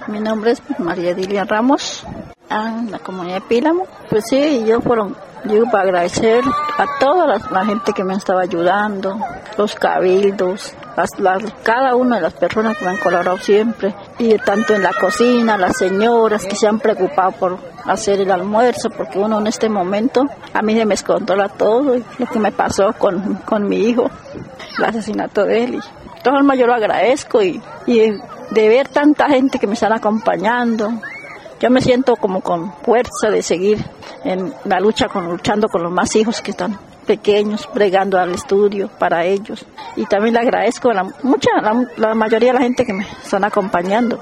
Mi nombre es María Dilia Ramos, en la comunidad de Pílamo. Pues sí, yo para agradecer a toda la gente que me estaba ayudando, los cabildos, cada una de las personas que me han colaborado siempre, y tanto en la cocina, las señoras que se han preocupado por hacer el almuerzo, porque uno en este momento, a mí se me descontrola todo, y lo que me pasó con mi hijo, el asesinato de él, y todo yo lo agradezco, y de ver tanta gente que me están acompañando, yo me siento como con fuerza de seguir en la luchando con los más hijos que están pequeños, bregando al estudio para ellos. Y también le agradezco a la mayoría de la gente que me están acompañando.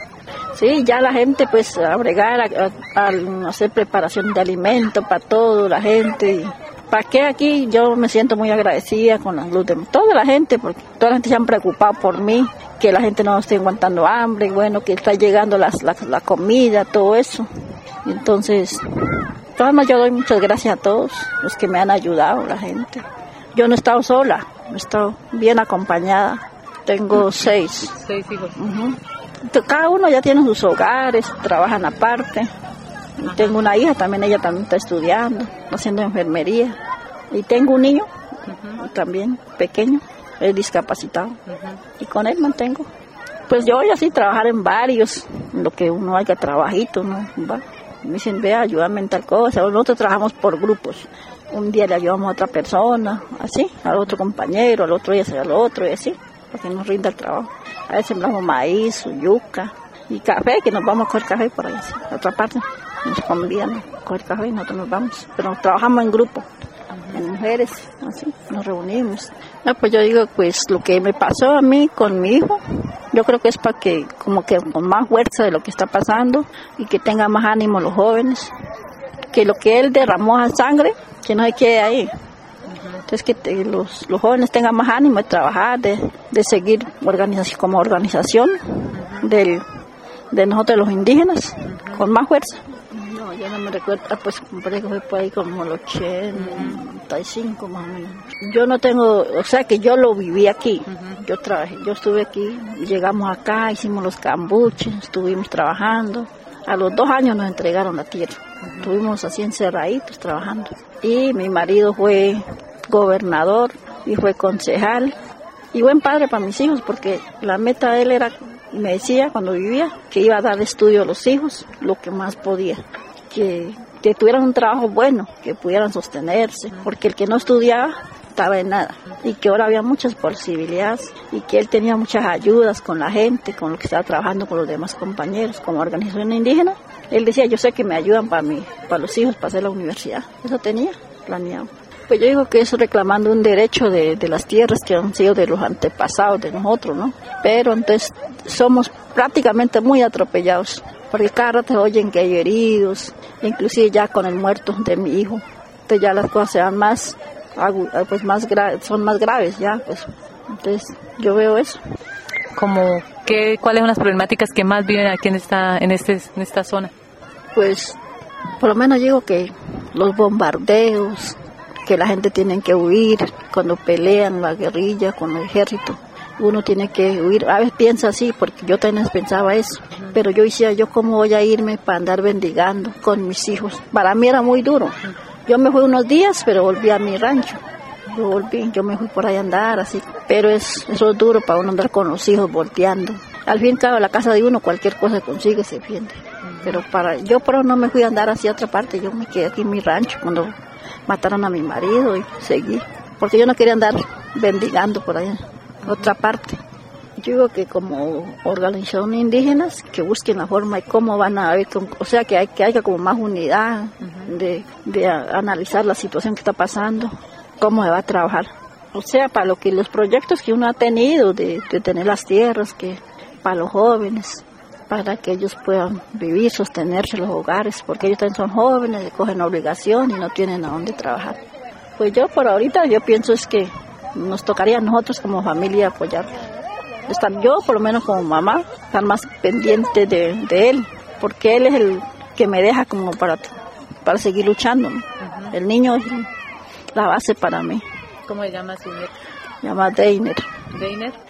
Sí, ya la gente pues a bregar, a hacer preparación de alimentos para toda la gente. Y ¿para qué aquí? Yo me siento muy agradecida con la luz de toda la gente, porque toda la gente se han preocupado por mí, que la gente no esté aguantando hambre, bueno, que está llegando la comida, todo eso. Entonces, yo doy muchas gracias a todos los que me han ayudado, la gente. Yo no he estado sola, he estado bien acompañada. Tengo 6. 6 hijos. Cada uno ya tiene sus hogares, trabajan aparte. Tengo una hija, ella también está estudiando, haciendo enfermería. Y tengo un niño, también pequeño, es discapacitado. Y con él mantengo. Pues yo voy así a trabajar en varios, en lo que uno haya trabajito, ¿no? Va. Me dicen, ve, ayúdame en tal cosa. Nosotros trabajamos por grupos. Un día le ayudamos a otra persona, así, al otro compañero, al otro día al otro, y así, para que nos rinda el trabajo. A veces sembramos maíz, yuca y café, que nos vamos a coger café por ahí, así, a otra parte. Nos convían a coger café y nosotros nos vamos. Pero trabajamos en grupo, en mujeres, así, nos reunimos. No, pues yo digo, pues lo que me pasó a mí con mi hijo, yo creo que es para que, como que con más fuerza de lo que está pasando y que tenga más ánimo los jóvenes, que lo que él derramó a sangre, que no se quede ahí. Entonces que los jóvenes tengan más ánimo de trabajar, de seguir como organización de nosotros los indígenas, con más fuerza. No, yo no me recuerdo, pues compré que fue por ahí como el 85 más o menos. Yo no tengo, o sea que yo lo viví aquí, yo trabajé, yo estuve aquí, llegamos acá, hicimos los cambuches, estuvimos trabajando. A los 2 años nos entregaron la tierra, estuvimos así encerraditos trabajando. Y mi marido fue gobernador y fue concejal y buen padre para mis hijos, porque la meta de él era, me decía cuando vivía, que iba a dar estudio a los hijos lo que más podía, que tuvieran un trabajo bueno, que pudieran sostenerse, porque el que no estudiaba estaba en nada, y que ahora había muchas posibilidades, y que él tenía muchas ayudas con la gente, con lo que estaba trabajando con los demás compañeros, como organización indígena. Él decía, yo sé que me ayudan para los hijos, para hacer la universidad. Eso tenía planeado. Pues yo digo que eso reclamando un derecho de las tierras que han sido de los antepasados de nosotros, ¿no? Pero entonces somos prácticamente muy atropellados, porque cada rato oyen que hay heridos, inclusive ya con el muerto de mi hijo. Entonces ya las cosas se van son más graves ya, pues. Entonces yo veo eso. ¿Cuáles son las problemáticas que más viven aquí en esta zona? Pues por lo menos digo que los bombardeos, que la gente tiene que huir cuando pelean la guerrilla con el ejército. Uno tiene que huir. A veces piensa así, porque yo también pensaba eso. Pero yo decía, ¿yo cómo voy a irme para andar bendigando con mis hijos? Para mí era muy duro. Yo me fui unos días, pero volví a mi rancho. Yo me fui por ahí a andar así. Pero eso es duro para uno andar con los hijos volteando. Al fin y al cabo, la casa de uno, cualquier cosa que consigue se defiende. Pero yo no me fui a andar hacia otra parte. Yo me quedé aquí en mi rancho cuando mataron a mi marido y seguí, porque yo no quería andar bendigando por allá, otra parte. Yo digo que como organización indígenas, que busquen la forma de cómo van a ver, o sea que haya como más unidad, de analizar la situación que está pasando, cómo se va a trabajar. O sea, para los proyectos que uno ha tenido, de tener las tierras, que para los jóvenes, para que ellos puedan vivir, sostenerse los hogares, porque ellos también son jóvenes, cogen obligación y no tienen a dónde trabajar. Pues yo por ahorita, yo pienso es que nos tocaría a nosotros como familia apoyar. Yo por lo menos como mamá, estar más pendiente de él, porque él es el que me deja como para seguir luchando, ¿no? El niño es la base para mí. ¿Cómo se llama su nieto? Se llama Deiner. ¿Deiner?